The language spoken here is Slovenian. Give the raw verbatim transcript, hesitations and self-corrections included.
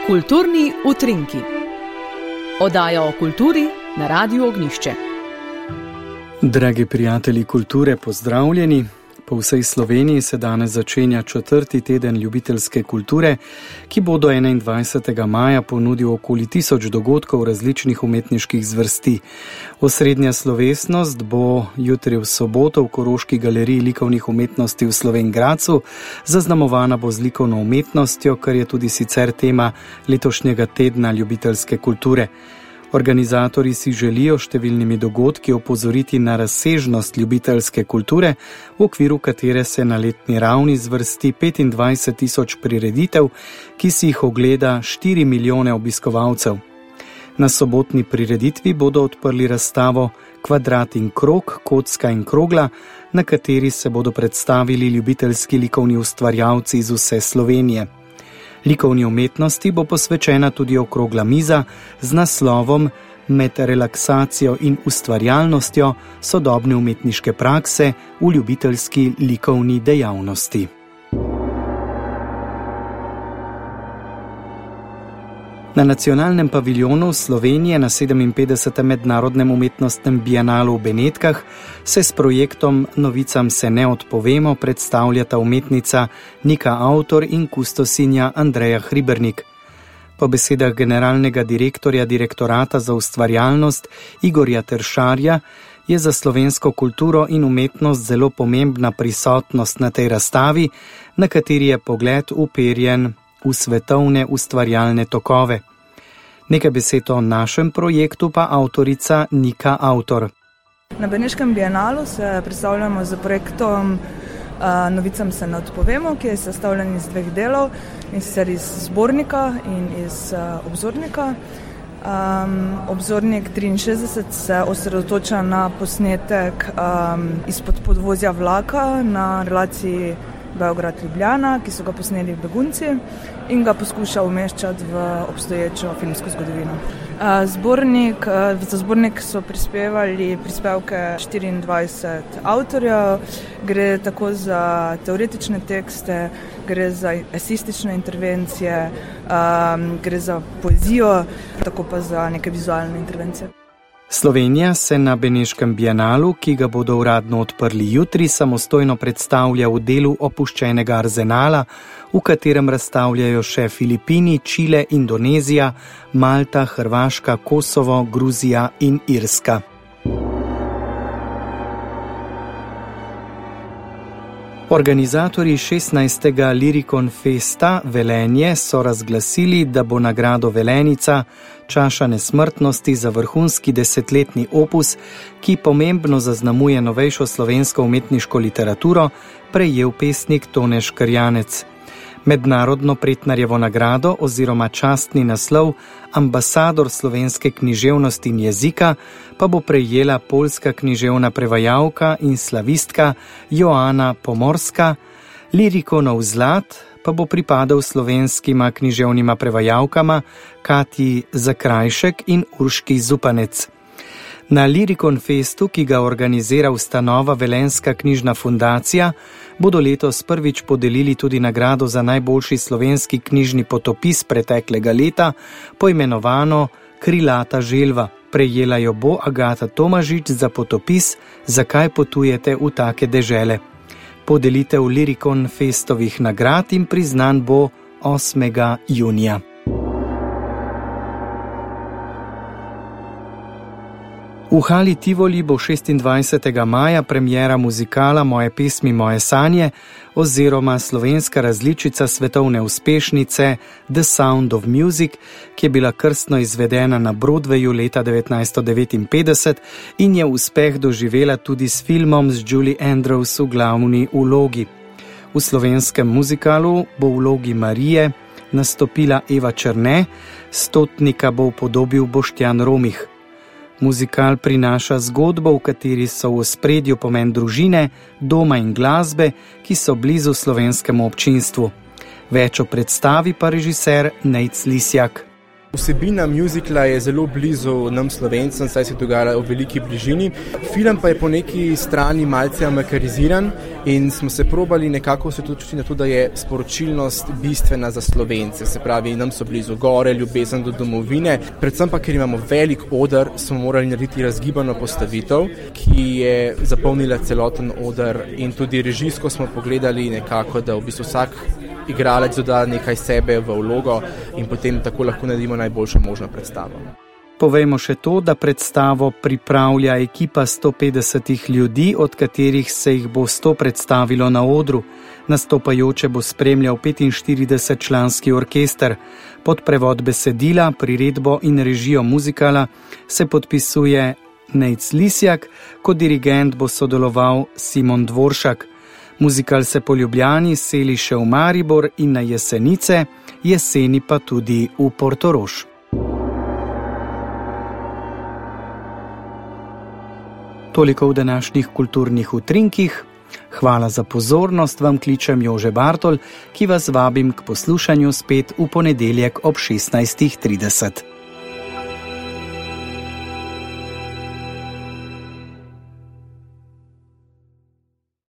Kulturni utrinki. Oddaja o kulturi na Radiu Ognjišče. Dragi prijatelji kulture, pozdravljeni. Po vsej Sloveniji se danes začenja četrti teden ljubiteljske kulture, ki bo do enaindvajsetega maja ponudil okoli tisoč dogodkov različnih umetniških zvrsti. Osrednja slovesnost bo jutri v soboto v Koroški galeriji likovnih umetnosti v Slovenj Gradcu, zaznamovana bo z likovno umetnostjo, kar je tudi sicer tema letošnjega tedna ljubiteljske kulture. Organizatorji si želijo številnimi dogodki opozoriti na razsežnost ljubiteljske kulture, v okviru katere se na letni ravni zvrsti petindvajset tisoč prireditev, ki si jih ogleda štiri milijone obiskovalcev. Na sobotni prireditvi bodo odprli razstavo Kvadrat in krog, kocka in krogla, na kateri se bodo predstavili ljubiteljski likovni ustvarjalci iz vse Slovenije. Likovni umetnosti bo posvečena tudi okrogla miza z naslovom Med relaksacijo in ustvarjalnostjo sodobne umetniške prakse v ljubiteljski likovni dejavnosti. Na Nacionalnem paviljonu Slovenije na sedeminpetdesetem mednarodnem umetnostnem bienalu v Benetkah se s projektom Novicam se ne odpovemo predstavljata umetnica Nika Autor in kustosinja Andreja Hribernik. Po besedah generalnega direktorja Direktorata za ustvarjalnost Igorja Teršarja je za slovensko kulturo in umetnost zelo pomembna prisotnost na tej razstavi, na kateri je pogled uperjen v svetovne ustvarjalne tokove. Nekaj besed o našem projektu pa avtorica Nika Autor. Na Beneškem bienalu se predstavljamo z projektom uh, Novicam se ne odpovemo, ki je sestavljen iz dveh delov, in sicer iz zbornika in iz uh, obzornika. Um, obzornik triinšestdeset se osredotoča na posnetek um, izpod podvozja vlaka na relaciji Beograd-Ljubljana, ki so ga posneli begunci in ga poskuša umeščati v obstoječo filmsko zgodovino. Zbornik, za zbornik so prispevali prispevke štiriindvajset avtorjev, gre tako za teoretične tekste, gre za esistične intervencije, gre za poezijo, tako pa za neke vizualne intervencije. Slovenija se na Beneškem bienalu, ki ga bodo uradno odprli jutri, samostojno predstavlja v delu opuščenega arzenala, v katerem razstavljajo še Filipini, Čile, Indonezija, Malta, Hrvaška, Kosovo, Gruzija in Irska. Organizatorji šestnajstega Lirikon Festa Velenje so razglasili, da bo nagrado Velenica, čaša nesmrtnosti za vrhunski desetletni opus, ki pomembno zaznamuje novejšo slovensko umetniško literaturo, prejel pesnik Tone Škrjanec. Mednarodno Pretnarjevo nagrado oziroma častni naslov ambasador slovenske književnosti in jezika pa bo prejela poljska književna prevajalka in slavistka Joana Pomorska, Lirikonov zlat pa bo pripadal slovenskima književnima prevajalkama Katji Zakrajšek in Urški Zupanec. Na Lirikon Festu, ki ga organizira ustanova Velenjska knjižna fundacija, bodo letos prvič podelili tudi nagrado za najboljši slovenski knjižni potopis preteklega leta, poimenovano Krilata želva. Prejela jo bo Agata Tomažič za potopis Zakaj potujete v take dežele. Podelitev Lirikon Festovih nagrad in priznan bo osmega junija. V Hali Tivoli bo šestindvajsetega maja premiera muzikala Moje pesmi, moje sanje oziroma slovenska različica svetovne uspešnice The Sound of Music, ki je bila krstno izvedena na Broadwayu leta devetnajststo devetinpetdeset in je uspeh doživela tudi s filmom z Julie Andrews v glavni vlogi. V slovenskem muzikalu bo v vlogi Marije nastopila Eva Černe, stotnika bo upodobil Boštjan Romih. Muzikal prinaša zgodbo, v kateri so v ospredju pomen družine, doma in glasbe, ki so blizu slovenskemu občinstvu. Več o predstavi pa režiser Nejc Lisjak. Vsebina muzikla je zelo blizu nam Slovencem, saj se dogaja v veliki bližini. Film pa je po neki strani malce amerikaniziran in smo se probali nekako osredotočiti na to, da je sporočilnost bistvena za Slovence. Se pravi, nam so blizu gore, ljubezen do domovine. Predvsem pa, ker imamo velik oder, smo morali narediti razgibano postavitev, ki je zapolnila celoten oder, in tudi režijsko smo pogledali nekako, da v bistvu vsak igralec doda nekaj sebe v vlogo in potem tako lahko naredimo najboljšo možno predstavo. Povejmo še to, da predstavo pripravlja ekipa sto petdesetih ljudi, od katerih se jih bo sto predstavilo na odru. Nastopajoče bo spremljal petinštiridesetčlanski orkester. Pod prevod besedila, priredbo in režijo muzikala se podpisuje Nejc Lisjak, kot dirigent bo sodeloval Simon Dvoršak. Muzikal se po Ljubljani seli še v Maribor in na Jesenice, jeseni pa tudi v Portorož. Toliko v današnjih kulturnih utrinkih. Hvala za pozornost, vam kličem Jože Bartol, ki vas vabim k poslušanju spet v ponedeljek ob šestnajstih trideset.